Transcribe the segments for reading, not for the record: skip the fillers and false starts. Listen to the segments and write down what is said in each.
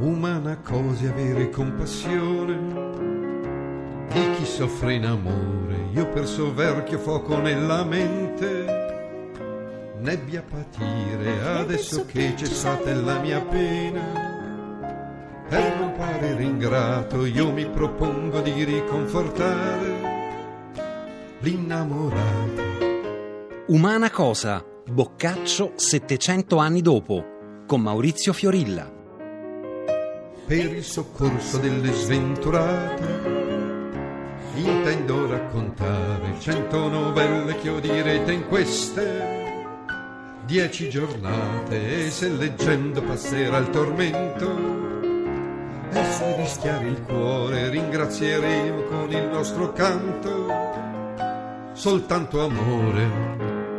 Umana cosa avere compassione di chi soffre in amore. Io perso verchio fuoco nella mente, nebbia patire adesso che cessate la mia pena. Per non parere ingrato io mi propongo di riconfortare l'innamorato. Umana cosa, Boccaccio 700 anni dopo, con Maurizio Fiorilla. Per il soccorso delle sventurate intendo raccontare 100 novelle che odirete in queste 10 giornate. E se leggendo passerà il tormento e se rischiare il cuore, ringrazieremo con il nostro canto soltanto amore.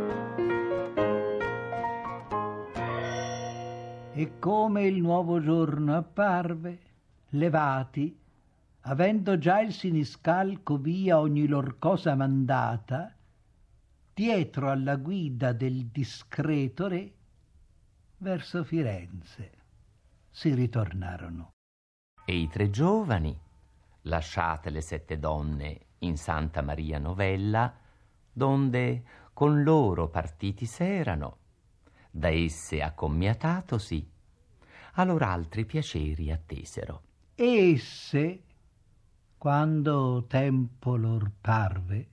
E come il nuovo giorno apparve, levati, avendo già il siniscalco via ogni lor cosa mandata, dietro alla guida del discreto re, verso Firenze si ritornarono. E i 3 giovani, lasciate le 7 donne in Santa Maria Novella, donde con loro partiti s'erano, da esse accommiatatosi, a lor altri piaceri attesero. Esse, quando tempo lor parve,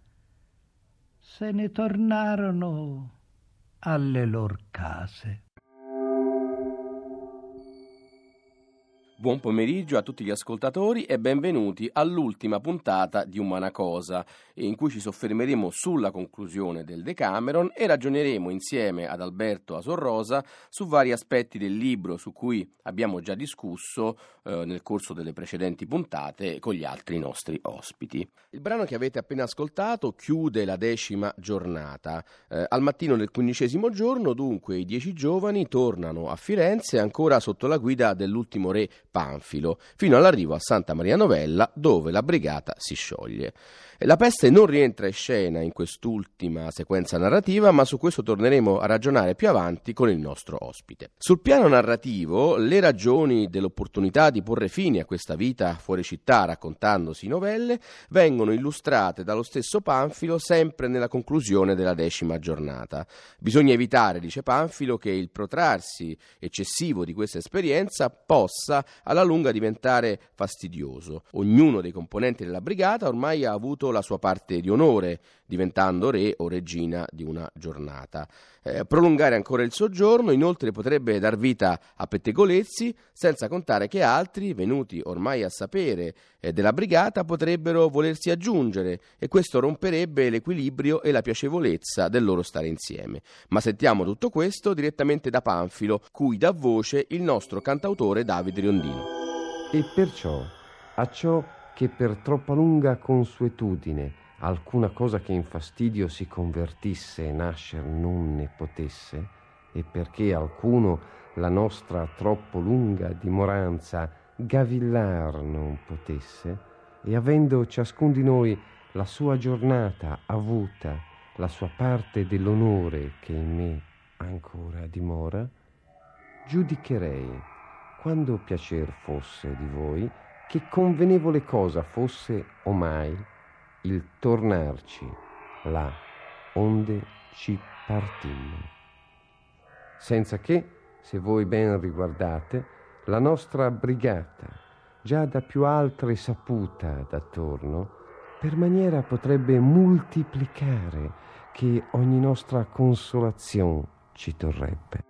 se ne tornarono alle lor case. Buon pomeriggio a tutti gli ascoltatori e benvenuti all'ultima puntata di Umana Cosa, in cui ci soffermeremo sulla conclusione del Decameron e ragioneremo insieme ad Alberto Asorrosa su vari aspetti del libro su cui abbiamo già discusso nel corso delle precedenti puntate con gli altri nostri ospiti. Il brano che avete appena ascoltato chiude la 10ª giornata. Al mattino del 15° giorno, dunque, i 10 giovani tornano a Firenze ancora sotto la guida dell'ultimo re Panfilo, fino all'arrivo a Santa Maria Novella, dove la brigata si scioglie. La peste non rientra in scena in quest'ultima sequenza narrativa, ma su questo torneremo a ragionare più avanti con il nostro ospite. Sul piano narrativo, le ragioni dell'opportunità di porre fine a questa vita fuori città raccontandosi novelle vengono illustrate dallo stesso Panfilo sempre nella conclusione della 10ª giornata. Bisogna evitare, dice Panfilo, che il protrarsi eccessivo di questa esperienza possa alla lunga diventare fastidioso. Ognuno dei componenti della brigata ormai ha avuto la sua parte di onore, diventando re o regina di una giornata. Prolungare ancora il soggiorno inoltre potrebbe dar vita a pettegolezzi, senza contare che altri, venuti ormai a sapere della brigata, potrebbero volersi aggiungere e questo romperebbe l'equilibrio e la piacevolezza del loro stare insieme. Ma sentiamo tutto questo direttamente da Panfilo, cui dà voce il nostro cantautore Davide Riondino. E perciò a ciò che per troppa lunga consuetudine alcuna cosa che in fastidio si convertisse e nascer non ne potesse, e perché alcuno la nostra troppo lunga dimoranza gavillar non potesse, e avendo ciascun di noi la sua giornata avuta, la sua parte dell'onore che in me ancora dimora, giudicherei, quando piacer fosse di voi, che convenevole cosa fosse omai il tornarci là onde ci partimmo. Senza che, se voi ben riguardate, la nostra brigata, già da più altre saputa d'attorno, per maniera potrebbe multiplicare che ogni nostra consolazione ci torrebbe.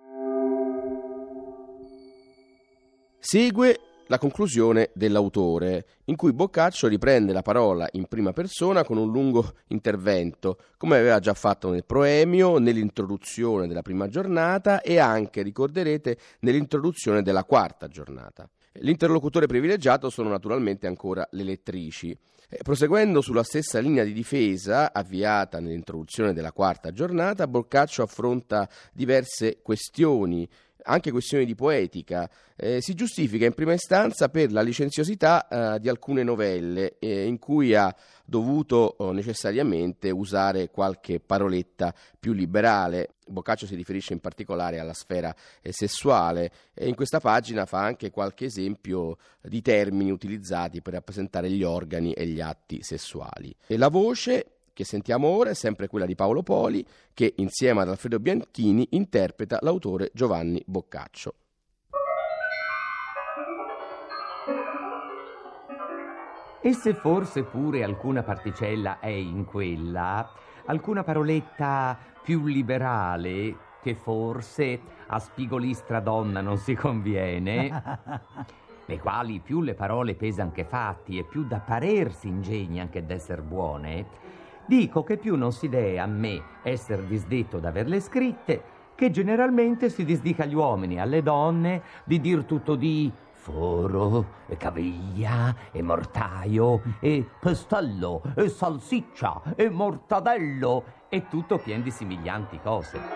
Segue la conclusione dell'autore, in cui Boccaccio riprende la parola in prima persona con un lungo intervento, come aveva già fatto nel proemio, nell'introduzione della prima giornata e anche, ricorderete, nell'introduzione della 4ª giornata. L'interlocutore privilegiato sono naturalmente ancora le lettrici. Proseguendo sulla stessa linea di difesa avviata nell'introduzione della 4ª giornata, Boccaccio affronta diverse questioni anche questioni di poetica. Si giustifica in prima istanza per la licenziosità di alcune novelle in cui ha dovuto necessariamente usare qualche paroletta più liberale. Boccaccio si riferisce in particolare alla sfera sessuale e in questa pagina fa anche qualche esempio di termini utilizzati per rappresentare gli organi e gli atti sessuali. E la voce che sentiamo ora è sempre quella di Paolo Poli, che insieme ad Alfredo Bianchini interpreta l'autore Giovanni Boccaccio. E se forse pure alcuna particella è in quella, alcuna paroletta più liberale, che forse a spigolistra donna non si conviene, le quali più le parole pesan che fatti e più da parer si ingegnan che d'esser buone, dico che più non si dee a me esser disdetto d'averle scritte, che generalmente si disdica agli uomini e alle donne di dir tutto di foro, e caviglia, e mortaio, e pestello, e salsiccia, e mortadello, e tutto pien di simiglianti cose.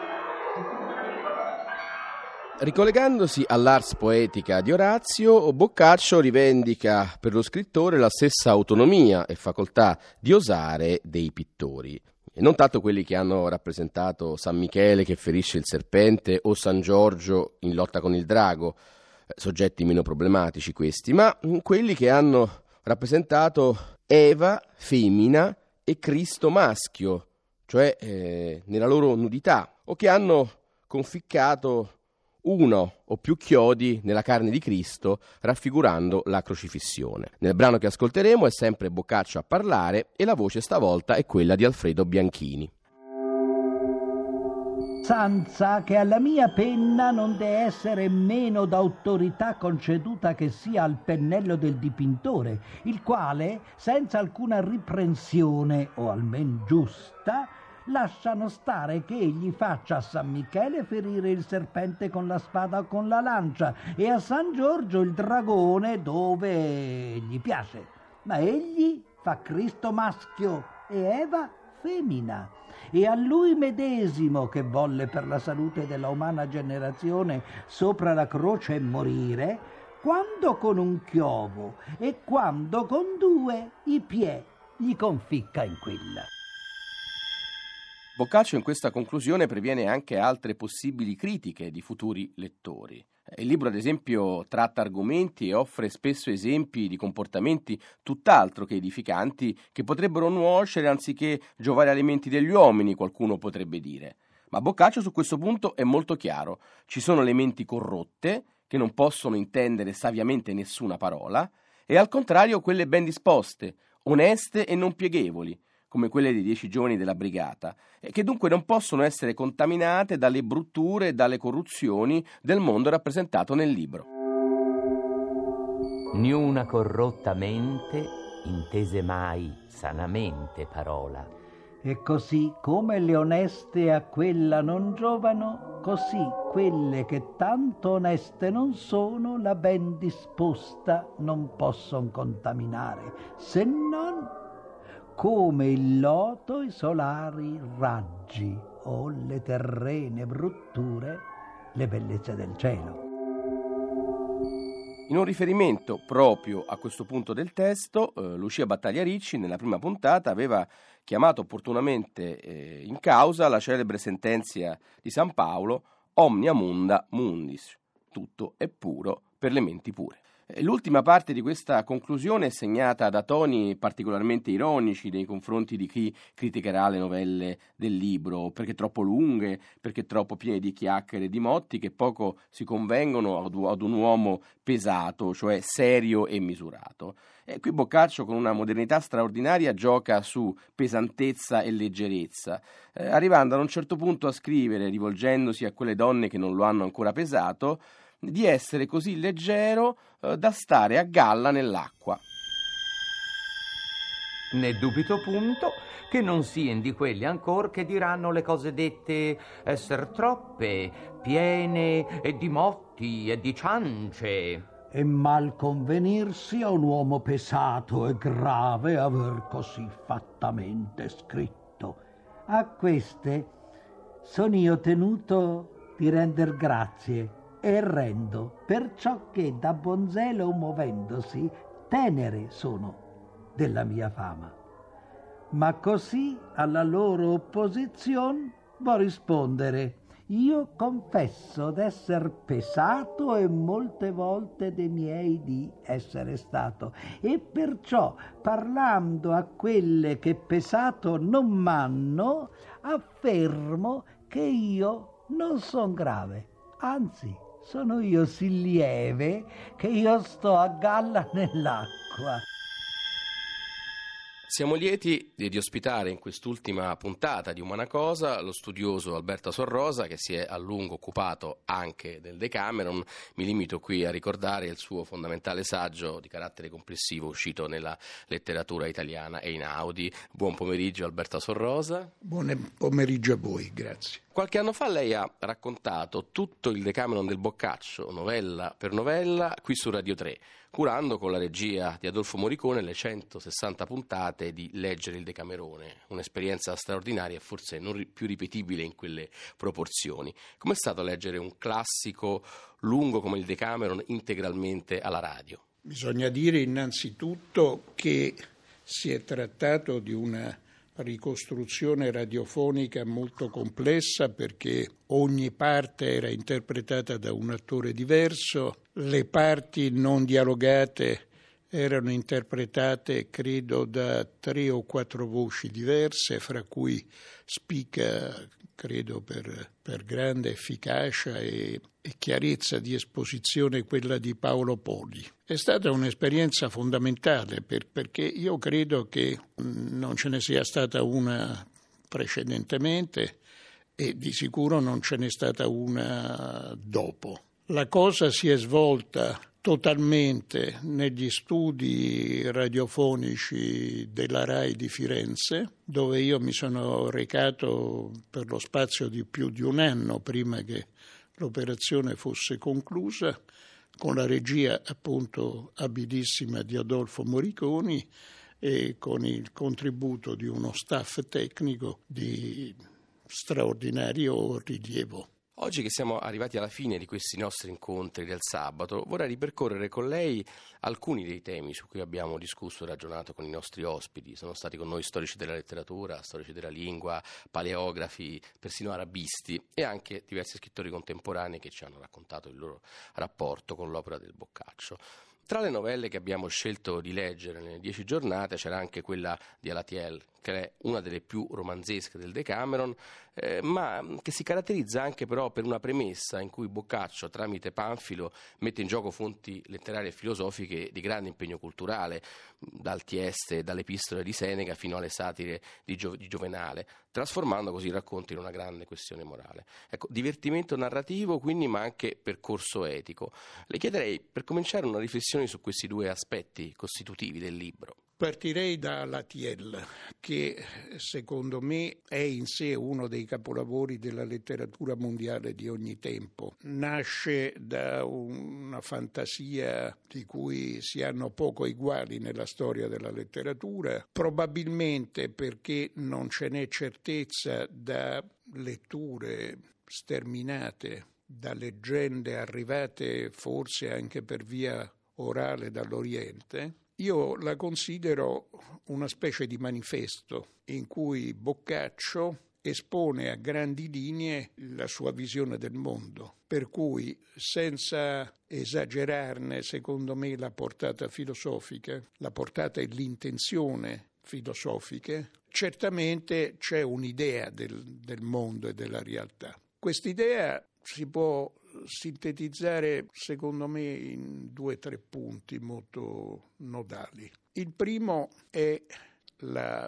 Ricollegandosi all'ars poetica di Orazio, Boccaccio rivendica per lo scrittore la stessa autonomia e facoltà di osare dei pittori. E non tanto quelli che hanno rappresentato San Michele che ferisce il serpente o San Giorgio in lotta con il drago, soggetti meno problematici questi, ma quelli che hanno rappresentato Eva femmina e Cristo maschio, cioè nella loro nudità, o che hanno conficcato uno o più chiodi nella carne di Cristo, raffigurando la crocifissione. Nel brano che ascolteremo è sempre Boccaccio a parlare e la voce stavolta è quella di Alfredo Bianchini. Sanza che alla mia penna non deve essere meno d'autorità conceduta che sia al pennello del dipintore, il quale, senza alcuna riprensione, o almen giusta, lasciano stare che egli faccia a San Michele ferire il serpente con la spada o con la lancia e a San Giorgio il dragone dove gli piace. Ma egli fa Cristo maschio e Eva femmina. E a lui medesimo, che volle per la salute della umana generazione sopra la croce morire, quando con un chiovo e quando con due i piedi gli conficca in quella. Boccaccio in questa conclusione previene anche altre possibili critiche di futuri lettori. Il libro, ad esempio, tratta argomenti e offre spesso esempi di comportamenti tutt'altro che edificanti che potrebbero nuocere anziché giovare alle menti degli uomini, qualcuno potrebbe dire. Ma Boccaccio su questo punto è molto chiaro. Ci sono le menti corrotte, che non possono intendere saviamente nessuna parola, e al contrario quelle ben disposte, oneste e non pieghevoli, come quelle dei 10 giovani della brigata, e che dunque non possono essere contaminate dalle brutture e dalle corruzioni del mondo rappresentato nel libro. Niuna corrotta mente intese mai sanamente parola. E così come le oneste a quella non giovano, così quelle che tanto oneste non sono, la ben disposta non posson contaminare, se non come il loto i solari raggi o le terrene brutture le bellezze del cielo. In un riferimento proprio a questo punto del testo, Lucia Battaglia Ricci nella prima puntata aveva chiamato opportunamente in causa la celebre sentenza di San Paolo omnia munda mundis, tutto è puro per le menti pure. L'ultima parte di questa conclusione è segnata da toni particolarmente ironici nei confronti di chi criticherà le novelle del libro, perché troppo lunghe, perché troppo piene di chiacchiere e di motti che poco si convengono ad un uomo pesato, cioè serio e misurato. E qui Boccaccio con una modernità straordinaria gioca su pesantezza e leggerezza, arrivando ad un certo punto a scrivere, rivolgendosi a quelle donne che non lo hanno ancora pesato, di essere così leggero da stare a galla nell'acqua. Ne dubito punto che non sien di quelli ancor che diranno le cose dette esser troppe, piene e di motti e di ciance. E mal convenirsi a un uomo pesato e grave aver così fattamente scritto. A queste son io tenuto di render grazie e rendo, perciò che da buon zelo movendosi tenere sono della mia fama. Ma così alla loro opposizione vo rispondere: io confesso d'esser pesato e molte volte de miei di essere stato, e perciò parlando a quelle che pesato non m'hanno, affermo che io non son grave, anzi sono io sì lieve che io sto a galla nell'acqua. Siamo lieti di ospitare in quest'ultima puntata di Umana Cosa lo studioso Alberto Sorrosa, che si è a lungo occupato anche del Decameron. Mi limito qui a ricordare il suo fondamentale saggio di carattere complessivo uscito nella letteratura italiana Einaudi. Buon pomeriggio Alberto Sorrosa. Buon pomeriggio a voi, grazie. Qualche anno fa lei ha raccontato tutto il Decameron del Boccaccio, novella per novella, qui su Radio 3, curando con la regia di Adolfo Moricone le 160 puntate di Leggere il Decamerone, un'esperienza straordinaria e forse non più ripetibile in quelle proporzioni. Com'è stato leggere un classico lungo come il Decameron integralmente alla radio? Bisogna dire innanzitutto che si è trattato di una ricostruzione radiofonica molto complessa, perché ogni parte era interpretata da un attore diverso, le parti non dialogate erano interpretate credo da 3 o 4 voci diverse, fra cui spicca credo per grande efficacia e chiarezza di esposizione quella di Paolo Poli. È stata un'esperienza fondamentale perché io credo che non ce ne sia stata una precedentemente e di sicuro non ce n'è stata una dopo. La cosa si è svolta totalmente negli studi radiofonici della RAI di Firenze, dove io mi sono recato per lo spazio di più di un anno prima che l'operazione fosse conclusa, con la regia appunto abilissima di Adolfo Moriconi e con il contributo di uno staff tecnico di straordinario rilievo. Oggi che siamo arrivati alla fine di questi nostri incontri del sabato, vorrei ripercorrere con lei alcuni dei temi su cui abbiamo discusso e ragionato con i nostri ospiti. Sono stati con noi storici della letteratura, storici della lingua, paleografi, persino arabisti e anche diversi scrittori contemporanei che ci hanno raccontato il loro rapporto con l'opera del Boccaccio. Tra le novelle che abbiamo scelto di leggere nelle 10 giornate c'era anche quella di Alatiel, che è una delle più romanzesche del Decameron, ma che si caratterizza anche però per una premessa in cui Boccaccio, tramite Panfilo, mette in gioco fonti letterarie e filosofiche di grande impegno culturale, dal Tieste, dalle epistole di Seneca fino alle satire di Giovenale, trasformando così il racconto in una grande questione morale. Ecco, divertimento narrativo quindi, ma anche percorso etico. Le chiederei, per cominciare, una riflessione su questi due aspetti costitutivi del libro. Partirei da Alatiel, che secondo me è in sé uno dei capolavori della letteratura mondiale di ogni tempo. Nasce da una fantasia di cui si hanno poco eguali nella storia della letteratura, probabilmente perché non ce n'è certezza da letture sterminate, da leggende arrivate forse anche per via orale dall'Oriente. Io la considero una specie di manifesto in cui Boccaccio espone a grandi linee la sua visione del mondo, per cui, senza esagerarne, secondo me, la portata filosofica, la portata e l'intenzione filosofiche, certamente c'è un'idea del mondo e della realtà. Quest'idea si può sintetizzare, secondo me, in 2 o 3 punti molto nodali. Il primo è la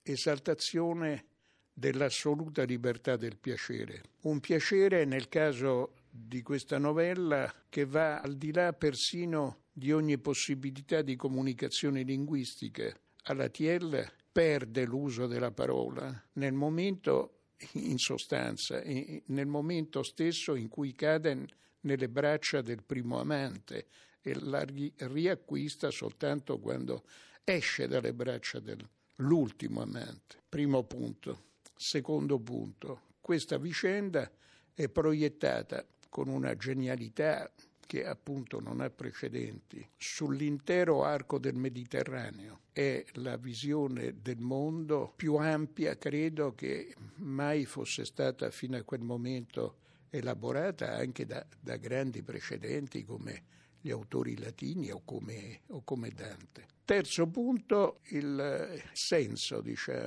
esaltazione dell'assoluta libertà del piacere. Un piacere, nel caso di questa novella, che va al di là persino di ogni possibilità di comunicazione linguistica. Alatiel perde l'uso della parola nel momento, in sostanza, nel momento stesso in cui cade nelle braccia del primo amante e la riacquista soltanto quando esce dalle braccia dell'ultimo amante. Primo punto. Secondo punto, questa vicenda è proiettata con una genialità che appunto non ha precedenti, sull'intero arco del Mediterraneo. È la visione del mondo più ampia, credo, che mai fosse stata fino a quel momento elaborata anche da grandi precedenti come gli autori latini o come Dante. Terzo punto, il senso,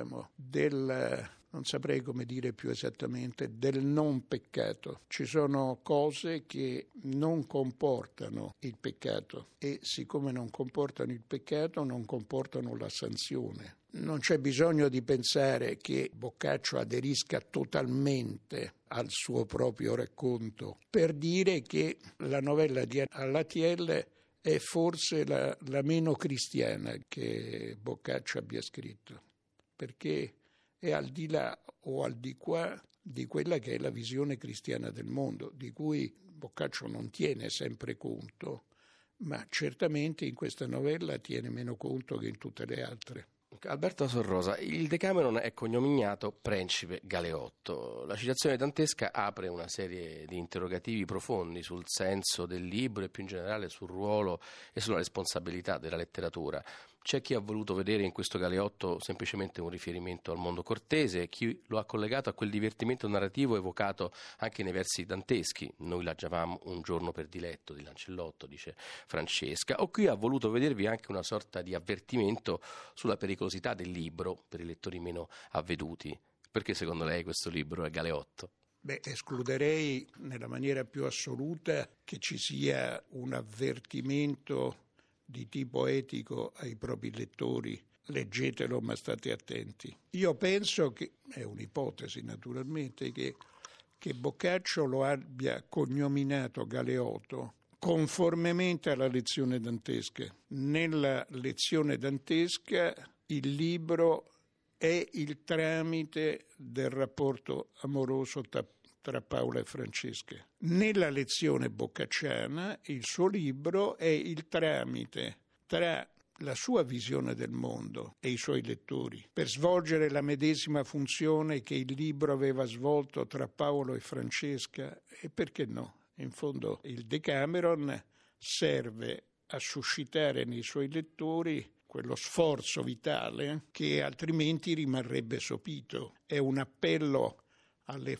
del, non saprei come dire più esattamente, del non peccato. Ci sono cose che non comportano il peccato e siccome non comportano il peccato non comportano la sanzione. Non c'è bisogno di pensare che Boccaccio aderisca totalmente al suo proprio racconto per dire che la novella di Allatiel è forse la meno cristiana che Boccaccio abbia scritto, perché è al di là o al di qua di quella che è la visione cristiana del mondo, di cui Boccaccio non tiene sempre conto, ma certamente in questa novella tiene meno conto che in tutte le altre. Alberto Sorrosa, il Decameron è cognominato Principe Galeotto. La citazione dantesca apre una serie di interrogativi profondi sul senso del libro e più in generale sul ruolo e sulla responsabilità della letteratura. C'è chi ha voluto vedere in questo Galeotto semplicemente un riferimento al mondo cortese, chi lo ha collegato a quel divertimento narrativo evocato anche nei versi danteschi. Noi lagiavamo un giorno per diletto di Lancellotto, dice Francesca, o chi ha voluto vedervi anche una sorta di avvertimento sulla pericolosità del libro per i lettori meno avveduti. Perché secondo lei questo libro è Galeotto? Escluderei nella maniera più assoluta che ci sia un avvertimento di tipo etico ai propri lettori. Leggetelo, ma state attenti. Io penso che, è un'ipotesi naturalmente, che Boccaccio lo abbia cognominato Galeotto conformemente alla lezione dantesca. Nella lezione dantesca il libro è il tramite del rapporto amoroso tra Paola e Francesca. Nella lezione boccacciana il suo libro è il tramite tra la sua visione del mondo e i suoi lettori, per svolgere la medesima funzione che il libro aveva svolto tra Paolo e Francesca, e perché no? In fondo il Decameron serve a suscitare nei suoi lettori quello sforzo vitale che altrimenti rimarrebbe sopito. È un appello alle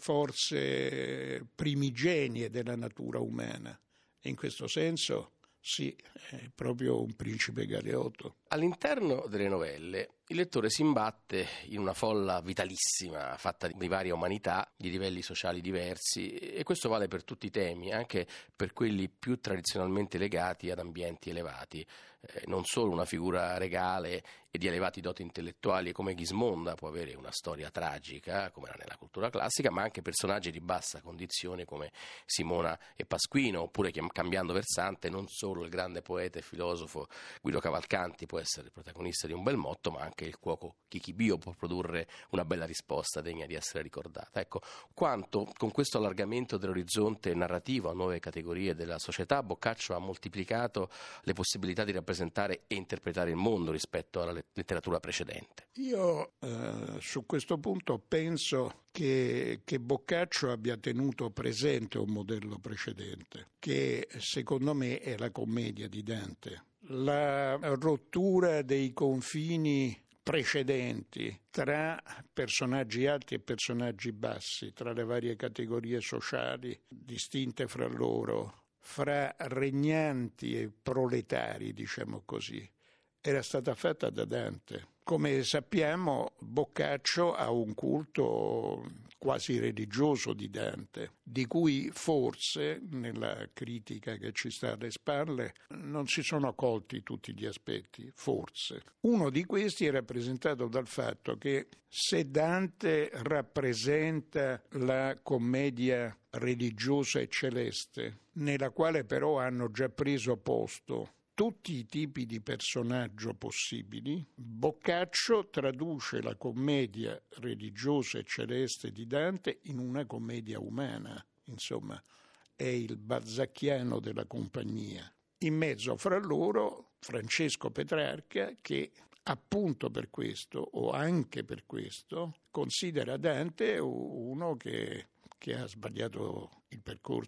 forze primigenie della natura umana. E in questo senso, sì, è proprio un principe Galeotto. All'interno delle novelle il lettore si imbatte in una folla vitalissima, fatta di varia umanità, di livelli sociali diversi, e questo vale per tutti i temi, anche per quelli più tradizionalmente legati ad ambienti elevati. Non solo una figura regale e di elevati doti intellettuali come Gismonda può avere una storia tragica, come era nella cultura classica, ma anche personaggi di bassa condizione come Simona e Pasquino, oppure, cambiando versante, non solo il grande poeta e filosofo Guido Cavalcanti può essere il protagonista di un bel motto, ma anche il cuoco Chichibio può produrre una bella risposta degna di essere ricordata. Ecco, quanto con questo allargamento dell'orizzonte narrativo a nuove categorie della società Boccaccio ha moltiplicato le possibilità di rappresentare e interpretare il mondo rispetto alla letteratura precedente. Io su questo punto penso che Boccaccio abbia tenuto presente un modello precedente, che secondo me è la commedia di Dante. La rottura dei confini precedenti tra personaggi alti e personaggi bassi, tra le varie categorie sociali distinte fra loro, fra regnanti e proletari, diciamo così, era stata fatta da Dante. Come sappiamo, Boccaccio ha un culto quasi religioso di Dante, di cui forse, nella critica che ci sta alle spalle, non si sono colti tutti gli aspetti, forse. Uno di questi è rappresentato dal fatto che se Dante rappresenta la commedia religiosa e celeste, nella quale però hanno già preso posto tutti i tipi di personaggio possibili, Boccaccio traduce la commedia religiosa e celeste di Dante in una commedia umana. Insomma, è il balzacchiano della compagnia. In mezzo fra loro Francesco Petrarca, che appunto per questo, o anche per questo, considera Dante uno che ha sbagliato il percorso.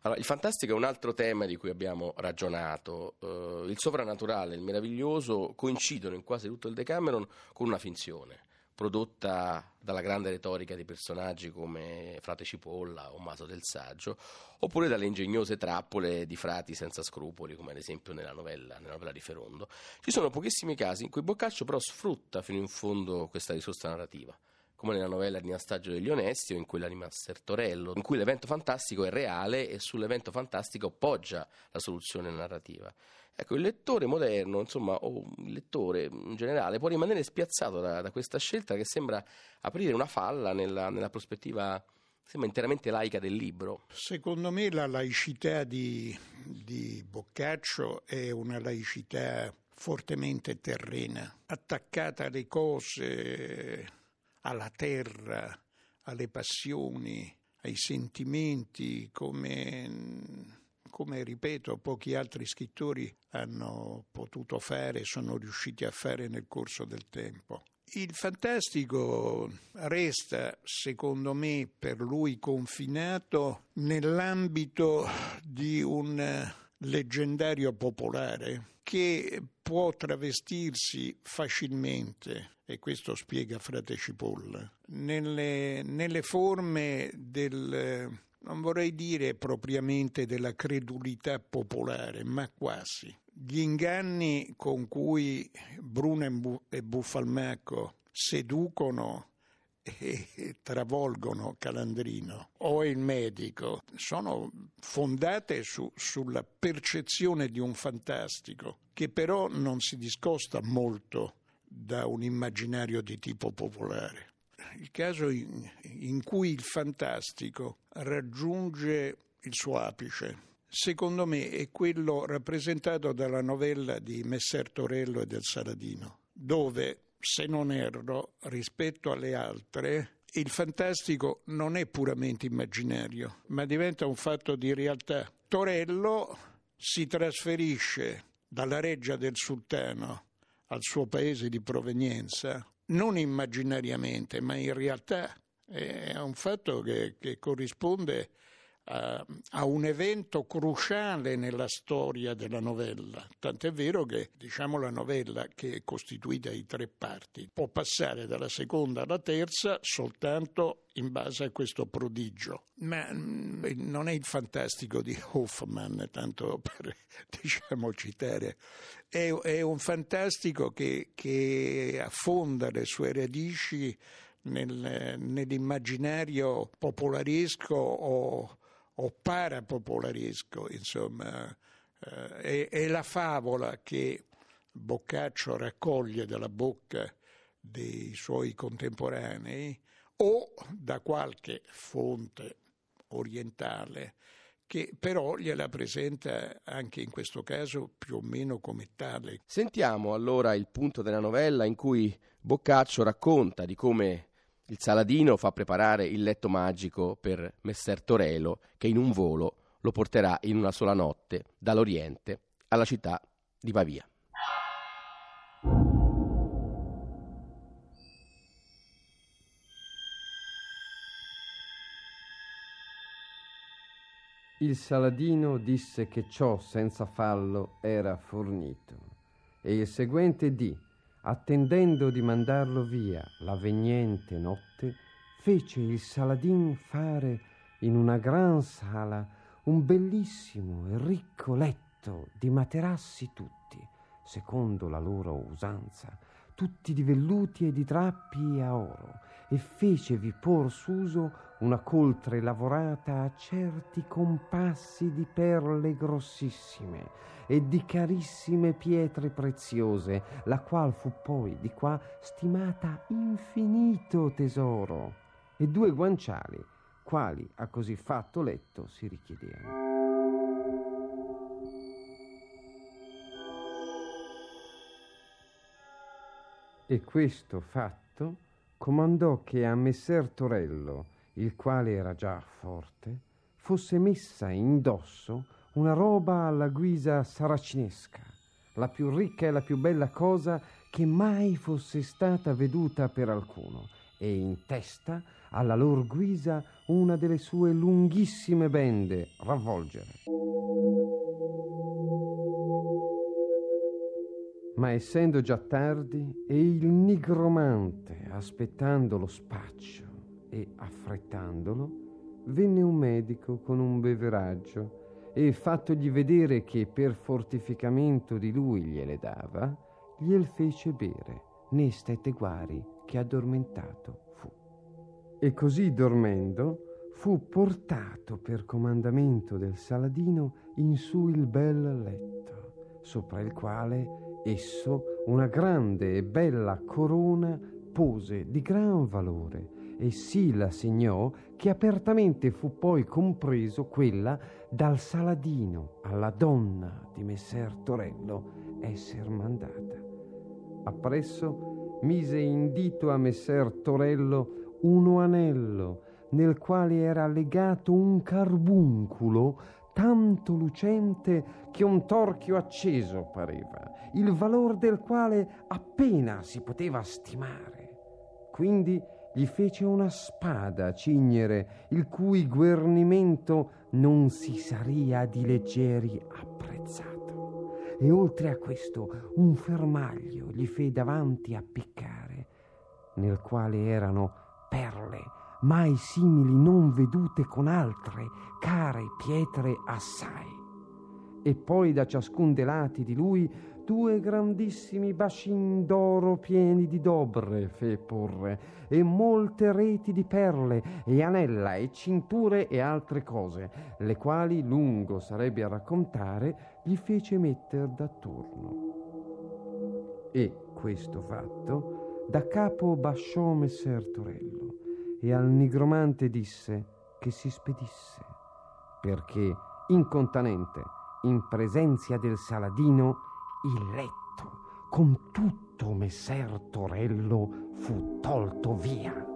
Allora, il fantastico è un altro tema di cui abbiamo ragionato. Il sovrannaturale e il meraviglioso coincidono in quasi tutto il Decameron con una finzione, prodotta dalla grande retorica di personaggi come Frate Cipolla o Maso del Saggio, oppure dalle ingegnose trappole di frati senza scrupoli, come ad esempio nella novella di Ferondo. Ci sono pochissimi casi in cui Boccaccio però sfrutta fino in fondo questa risorsa narrativa, come nella novella di Nastaggio degli Onesti o in quella di Messer Torello, in cui l'evento fantastico è reale e sull'evento fantastico poggia la soluzione narrativa. Ecco, il lettore moderno, insomma, o il lettore in generale, può rimanere spiazzato da questa scelta che sembra aprire una falla nella prospettiva, sembra interamente laica del libro. Secondo me la laicità di Boccaccio è una laicità fortemente terrena, attaccata alle cose, alla terra, alle passioni, ai sentimenti, come ripeto, pochi altri scrittori hanno potuto fare, sono riusciti a fare nel corso del tempo. Il fantastico resta, secondo me, per lui confinato nell'ambito di un leggendario popolare che può travestirsi facilmente, e questo spiega Frate Cipolla, nelle forme non vorrei dire propriamente della credulità popolare, ma quasi. Gli inganni con cui Bruno e Buffalmacco seducono e travolgono Calandrino o il medico sono fondate sulla percezione di un fantastico che però non si discosta molto da un immaginario di tipo popolare. Il caso in cui il fantastico raggiunge il suo apice, secondo me, è quello rappresentato dalla novella di Messer Torello e del Saladino, dove, se non erro, rispetto alle altre, il fantastico non è puramente immaginario, ma diventa un fatto di realtà. Torello si trasferisce dalla reggia del sultano al suo paese di provenienza, non immaginariamente, ma in realtà è un fatto che corrisponde a un evento cruciale nella storia della novella, tant'è vero che la novella, che è costituita di 3 parti, può passare dalla seconda alla terza soltanto in base a questo prodigio, ma non è il fantastico di Hoffmann, tanto per citare, è un fantastistico che affonda le sue radici nell'immaginario popolaresco o parapopolaresco, insomma, è la favola che Boccaccio raccoglie dalla bocca dei suoi contemporanei o da qualche fonte orientale che però gliela presenta anche in questo caso più o meno come tale. Sentiamo allora il punto della novella in cui Boccaccio racconta di come il Saladino fa preparare il letto magico per Messer Torello, che in un volo lo porterà in una sola notte dall'Oriente alla città di Pavia. Il Saladino disse che ciò senza fallo era fornito, e il seguente dì, attendendo di mandarlo via la vegnente notte, fece il Saladin fare in una gran sala un bellissimo e ricco letto di materassi tutti, secondo la loro usanza, tutti di velluti e di drappi a oro, e fecevi por s'uso una coltre lavorata a certi compassi di perle grossissime e di carissime pietre preziose, la qual fu poi di qua stimata infinito tesoro, e 2 guanciali, quali a così fatto letto si richiedevano. E questo fatto comandò che a Messer Torello, il quale era già forte, fosse messa indosso una roba alla guisa saracinesca, la più ricca e la più bella cosa che mai fosse stata veduta per alcuno, e in testa alla lor guisa una delle sue lunghissime bende ravvolgere. Ma essendo già tardi e il nigromante aspettando lo spaccio e affrettandolo, venne un medico con un beveraggio e, fattogli vedere che per fortificamento di lui gliele dava, gliel fece bere, né stette guari che addormentato fu. E così dormendo fu portato per comandamento del Saladino in su il bel letto, sopra il quale esso una grande e bella corona pose di gran valore, e sì la segnò che apertamente fu poi compreso quella dal Saladino alla donna di Messer Torello esser mandata. Appresso mise in dito a Messer Torello uno anello nel quale era legato un carbunculo tanto lucente che un torchio acceso pareva, il valor del quale appena si poteva stimare. Quindi gli fece una spada cignere, il cui guernimento non si saria di leggeri apprezzato, e oltre a questo un fermaglio gli fe davanti appiccare, nel quale erano perle mai simili non vedute con altre care pietre assai. E poi da ciascun de lati di lui 2 grandissimi bascin d'oro pieni di dobre fe porre, e molte reti di perle, e anella, e cinture, e altre cose, le quali lungo sarebbe a raccontare, gli fece metter d'attorno. E questo fatto da capo basciò Messer Torello, e al nigromante disse che si spedisse, perché incontanente in presenzia del Saladino il letto con tutto Messer Torello fu tolto via.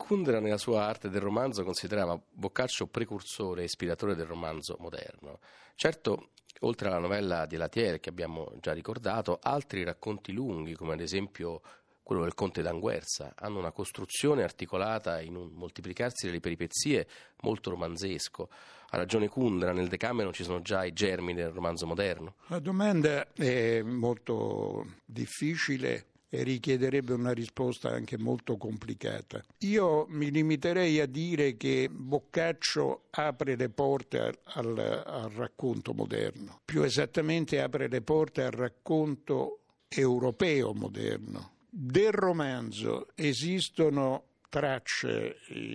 Kundera nella sua arte del romanzo considerava Boccaccio precursore e ispiratore del romanzo moderno. Certo, oltre alla novella di Latier che abbiamo già ricordato, altri racconti lunghi, come ad esempio quello del Conte d'Anguerza, hanno una costruzione articolata in un moltiplicarsi delle peripezie molto romanzesco. Ha ragione Kundera, nel Decameron ci sono già i germi del romanzo moderno. La domanda è molto difficile e richiederebbe una risposta anche molto complicata. Io mi limiterei a dire che Boccaccio apre le porte al racconto moderno, più esattamente apre le porte al racconto europeo moderno. Del romanzo esistono tracce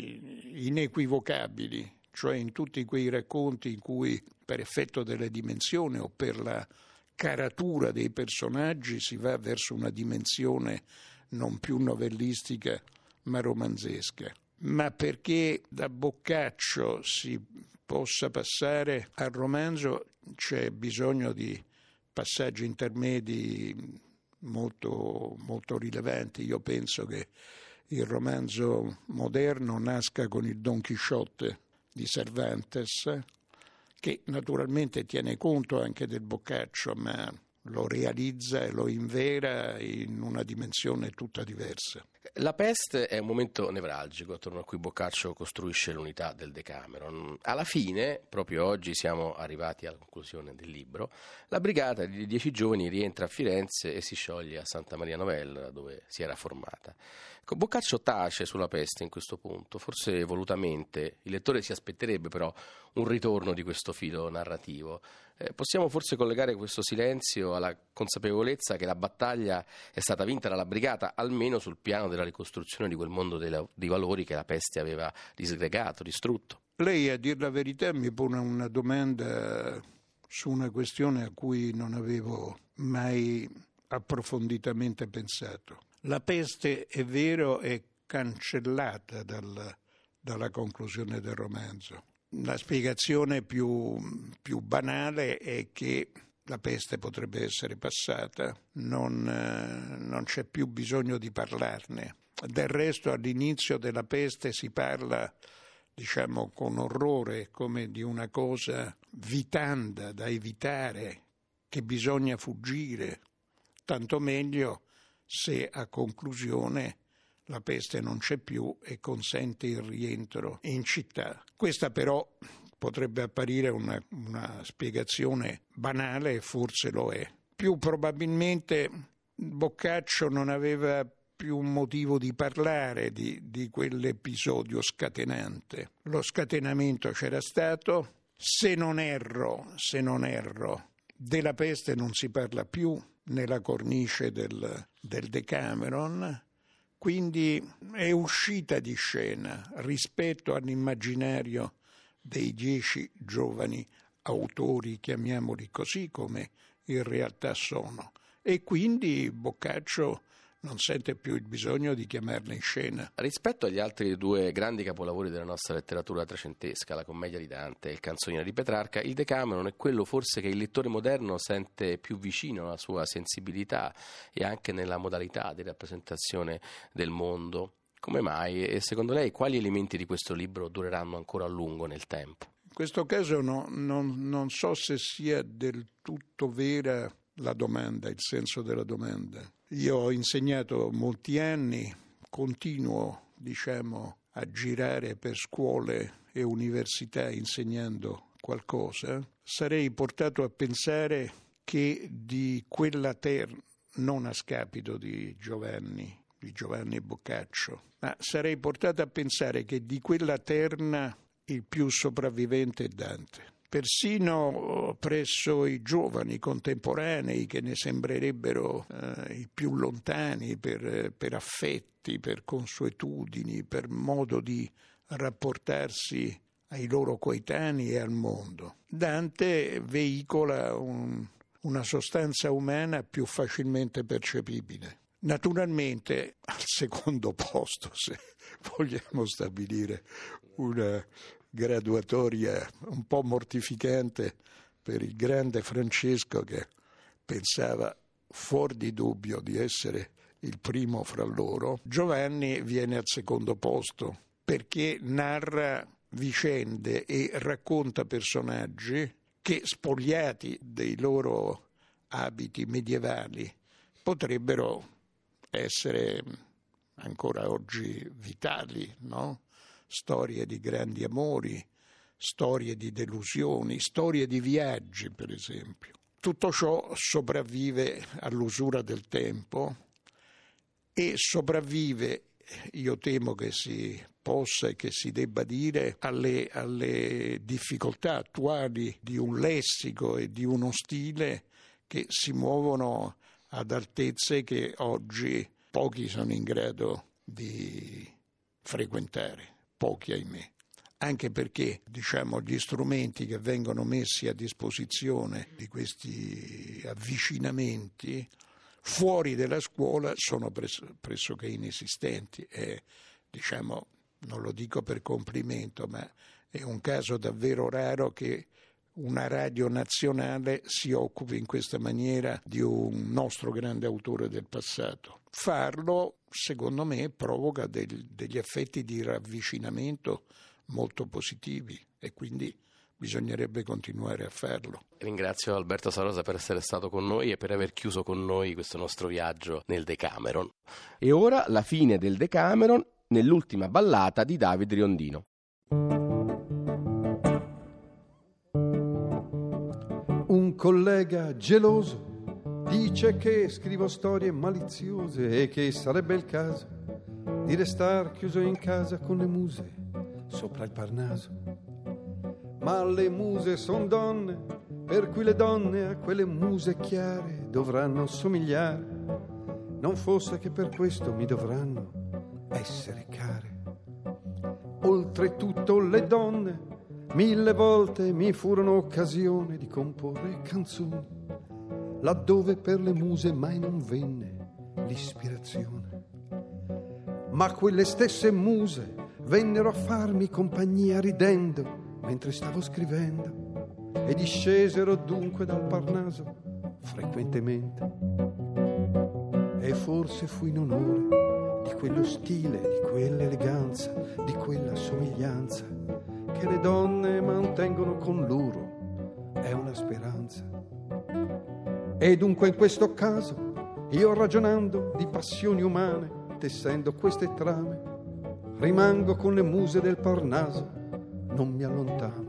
inequivocabili, cioè in tutti quei racconti in cui, per effetto delle dimensioni o per la caratura dei personaggi, si va verso una dimensione non più novellistica ma romanzesca. Ma perché da Boccaccio si possa passare al romanzo c'è bisogno di passaggi intermedi molto, molto rilevanti. Io penso che il romanzo moderno nasca con il Don Chisciotte di Cervantes, che naturalmente tiene conto anche del Boccaccio, ma lo realizza e lo invera in una dimensione tutta diversa. La peste è un momento nevralgico attorno a cui Boccaccio costruisce l'unità del Decameron. Alla fine, proprio oggi siamo arrivati alla conclusione del libro, la brigata di 10 giovani rientra a Firenze e si scioglie a Santa Maria Novella, dove si era formata. Boccaccio tace sulla peste in questo punto, forse volutamente. Il lettore si aspetterebbe però un ritorno di questo filo narrativo. Possiamo forse collegare questo silenzio alla consapevolezza che la battaglia è stata vinta dalla brigata, almeno sul piano della ricostruzione di quel mondo dei valori che la peste aveva disgregato, distrutto. Lei, a dir la verità, mi pone una domanda su una questione a cui non avevo mai approfonditamente pensato. La peste, è vero, è cancellata dalla conclusione del romanzo. La spiegazione più banale è che la peste potrebbe essere passata, non c'è più bisogno di parlarne. Del resto, all'inizio della peste si parla, diciamo, con orrore, come di una cosa vitanda da evitare, che bisogna fuggire, tanto meglio se a conclusione la peste non c'è più e consente il rientro in città. Questa però potrebbe apparire una spiegazione banale, e forse lo è. Più probabilmente Boccaccio non aveva più un motivo di parlare di quell'episodio scatenante. Lo scatenamento c'era stato. Se non erro, della peste non si parla più nella cornice del Decameron, quindi è uscita di scena rispetto all'immaginario dei 10 giovani autori, chiamiamoli così, come in realtà sono. E quindi Boccaccio non sente più il bisogno di chiamarle in scena. Rispetto agli altri 2 grandi capolavori della nostra letteratura trecentesca, la Commedia di Dante e il Canzoniere di Petrarca, il Decameron è quello forse che il lettore moderno sente più vicino alla sua sensibilità e anche nella modalità di rappresentazione del mondo. Come mai? E secondo lei quali elementi di questo libro dureranno ancora a lungo nel tempo? In questo caso non so se sia del tutto vera la domanda, il senso della domanda. Io ho insegnato molti anni, continuo, a girare per scuole e università insegnando qualcosa. Sarei portato a pensare che di quella terra, non a scapito di Giovanni Boccaccio, ma sarei portato a pensare che di quella terna il più sopravvivente è Dante. Persino presso i giovani contemporanei, che ne sembrerebbero i più lontani per affetti, per consuetudini, per modo di rapportarsi ai loro coetanei e al mondo, Dante veicola una sostanza umana più facilmente percepibile. Naturalmente al secondo posto, se vogliamo stabilire una graduatoria un po' mortificante per il grande Francesco, che pensava fuor di dubbio di essere il primo fra loro, Giovanni viene al secondo posto perché narra vicende e racconta personaggi che, spogliati dei loro abiti medievali, potrebbero essere ancora oggi vitali, no? Storie di grandi amori, storie di delusioni, storie di viaggi, per esempio. Tutto ciò sopravvive all'usura del tempo e sopravvive, io temo che si possa e che si debba dire, alle difficoltà attuali di un lessico e di uno stile che si muovono ad altezze che oggi pochi sono in grado di frequentare, pochi ahimè. Anche perché, gli strumenti che vengono messi a disposizione di questi avvicinamenti fuori dalla scuola sono pressoché inesistenti. Non lo dico per complimento, ma è un caso davvero raro che una radio nazionale si occupi in questa maniera di un nostro grande autore del passato. Farlo, secondo me, provoca degli effetti di ravvicinamento molto positivi e quindi bisognerebbe continuare a farlo. Ringrazio Alberto Sarosa per essere stato con noi e per aver chiuso con noi questo nostro viaggio nel Decameron. E ora la fine del Decameron nell'ultima ballata di David Riondino. Un collega geloso dice che scrivo storie maliziose e che sarebbe il caso di restar chiuso in casa con le muse sopra il Parnaso. Ma le muse son donne, per cui le donne a quelle muse chiare dovranno somigliare, non fosse che per questo mi dovranno essere care. Oltretutto le donne 1000 volte mi furono occasione di comporre canzoni, laddove per le muse mai non venne l'ispirazione. Ma quelle stesse muse vennero a farmi compagnia ridendo mentre stavo scrivendo e discesero dunque dal Parnaso frequentemente. E forse fu in onore di quello stile, di quell'eleganza, di quella somiglianza che le donne mantengono con loro, è una speranza. E dunque in questo caso io, ragionando di passioni umane, tessendo queste trame, rimango con le muse del Parnaso, non mi allontano.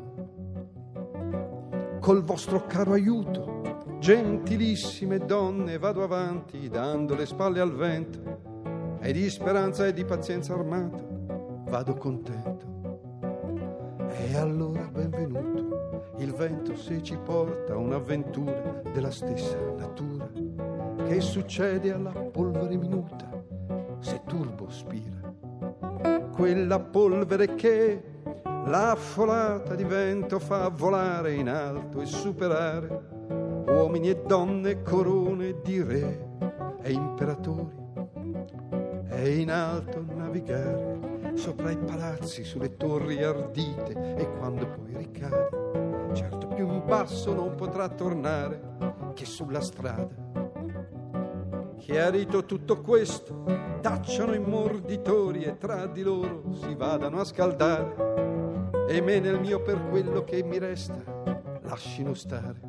Col vostro caro aiuto, gentilissime donne, vado avanti dando le spalle al vento, e di speranza e di pazienza armato vado contento. E allora benvenuto il vento se ci porta un'avventura della stessa natura, che succede alla polvere minuta se turbo spira. Quella polvere che la folata di vento fa volare in alto e superare uomini e donne, corone di re e imperatori, e in alto navigare sopra i palazzi, sulle torri ardite, e quando poi ricade, certo più in basso non potrà tornare che sulla strada. Chiarito tutto questo, tacciano i morditori e tra di loro si vadano a scaldare, e me nel mio per quello che mi resta lascino stare.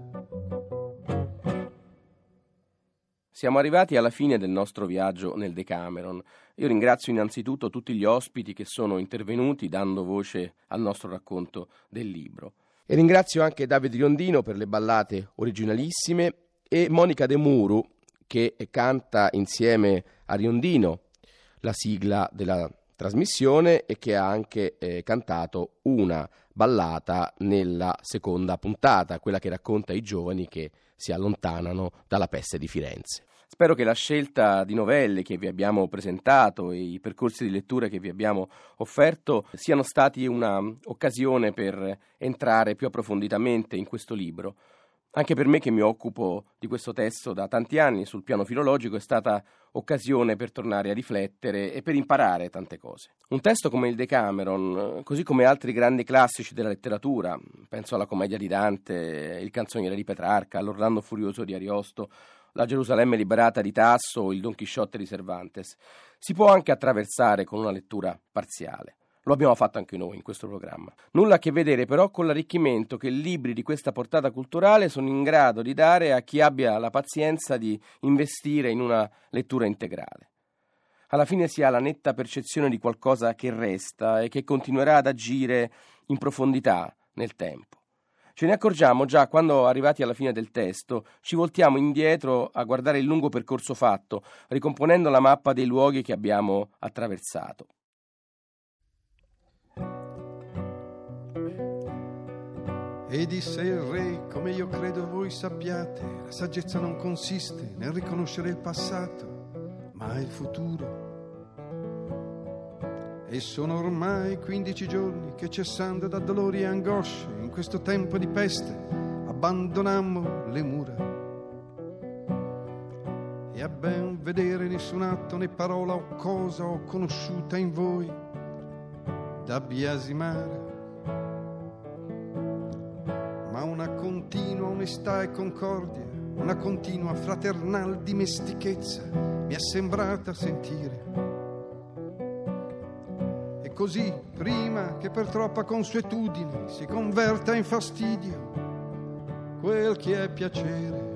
Siamo arrivati alla fine del nostro viaggio nel Decameron. Io ringrazio innanzitutto tutti gli ospiti che sono intervenuti dando voce al nostro racconto del libro. E ringrazio anche David Riondino per le ballate originalissime e Monica De Muru che canta insieme a Riondino la sigla della trasmissione e che ha anche cantato una ballata nella seconda puntata, quella che racconta i giovani che si allontanano dalla peste di Firenze. Spero che la scelta di novelle che vi abbiamo presentato e i percorsi di lettura che vi abbiamo offerto siano stati una occasione per entrare più approfonditamente in questo libro. Anche per me, che mi occupo di questo testo da tanti anni sul piano filologico, è stata occasione per tornare a riflettere e per imparare tante cose. Un testo come il Decameron, così come altri grandi classici della letteratura, penso alla Commedia di Dante, il Canzoniere di Petrarca, all'Orlando Furioso di Ariosto, la Gerusalemme liberata di Tasso o il Don Chisciotte di Cervantes. Si può anche attraversare con una lettura parziale. Lo abbiamo fatto anche noi in questo programma. Nulla a che vedere però con l'arricchimento che libri di questa portata culturale sono in grado di dare a chi abbia la pazienza di investire in una lettura integrale. Alla fine si ha la netta percezione di qualcosa che resta e che continuerà ad agire in profondità nel tempo. Ce ne accorgiamo già quando, arrivati alla fine del testo, ci voltiamo indietro a guardare il lungo percorso fatto, ricomponendo la mappa dei luoghi che abbiamo attraversato. E disse il re, come io credo voi sappiate, la saggezza non consiste nel riconoscere il passato, ma il futuro. E sono ormai 15 giorni che, cessando da dolori e angosce, in questo tempo di peste abbandonammo le mura. E a ben vedere nessun atto né parola o cosa ho conosciuta in voi da biasimare, ma una continua onestà e concordia, una continua fraternal dimestichezza mi è sembrata sentire. E così, prima che per troppa consuetudine si converta in fastidio quel che è piacere,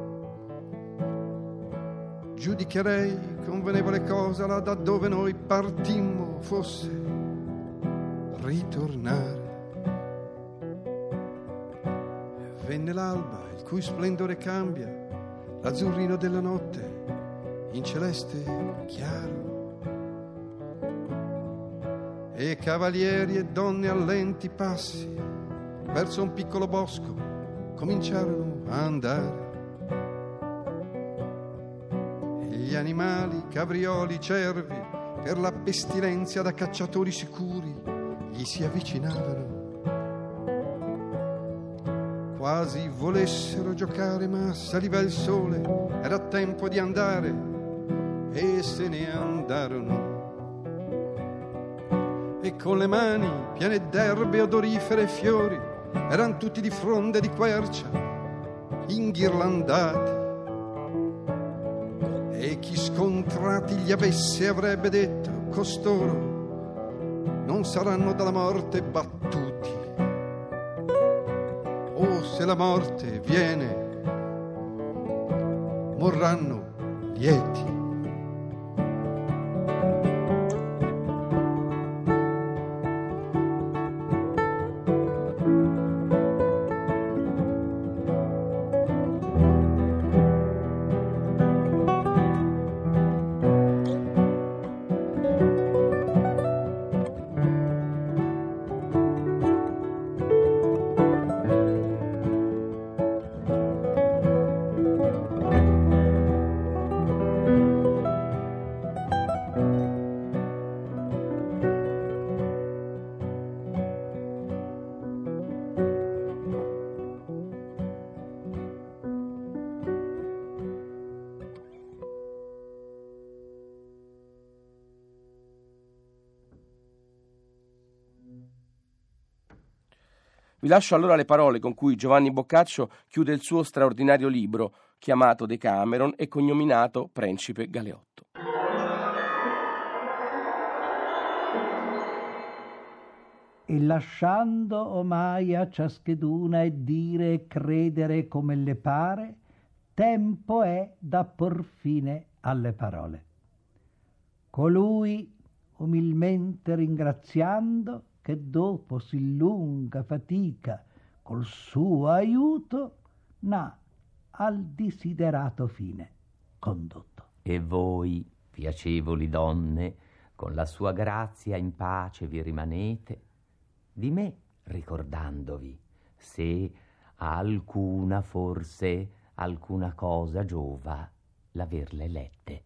giudicherei convenevole cosa là da dove noi partimmo fosse ritornare. Venne l'alba, il cui splendore cambia l'azzurrino della notte in celeste chiaro, e cavalieri e donne a lenti passi verso un piccolo bosco cominciarono a andare. E gli animali, cabrioli, cervi, per la pestilenzia da cacciatori sicuri gli si avvicinavano, quasi volessero giocare, ma saliva il sole, era tempo di andare, e se ne andarono. E con le mani piene d'erbe odorifere e fiori, eran tutti di fronde di quercia, inghirlandati. E chi scontrati gli avesse avrebbe detto, costoro non saranno dalla morte battuti, o se la morte viene morranno lieti. Vi lascio allora le parole con cui Giovanni Boccaccio chiude il suo straordinario libro chiamato Decameron e cognominato Principe Galeotto. E lasciando omai a ciascheduna e dire e credere come le pare, tempo è da por fine alle parole. Colui, umilmente ringraziando, che dopo sì lunga fatica col suo aiuto n'ha al desiderato fine condotto. E voi, piacevoli donne, con la sua grazia in pace vi rimanete, di me ricordandovi, se a alcuna forse alcuna cosa giova l'averle lette.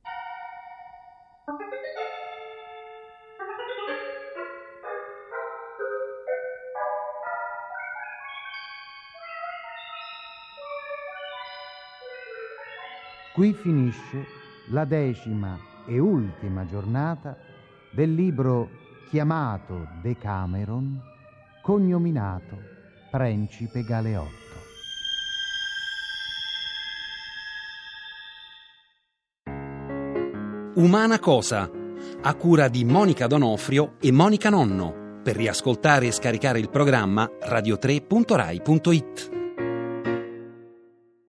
Qui finisce la 10ª e ultima giornata del libro chiamato Decameron, cognominato Principe Galeotto. Umana Cosa, a cura di Monica Donofrio e Monica Nonno. Per riascoltare e scaricare il programma radio3.rai.it.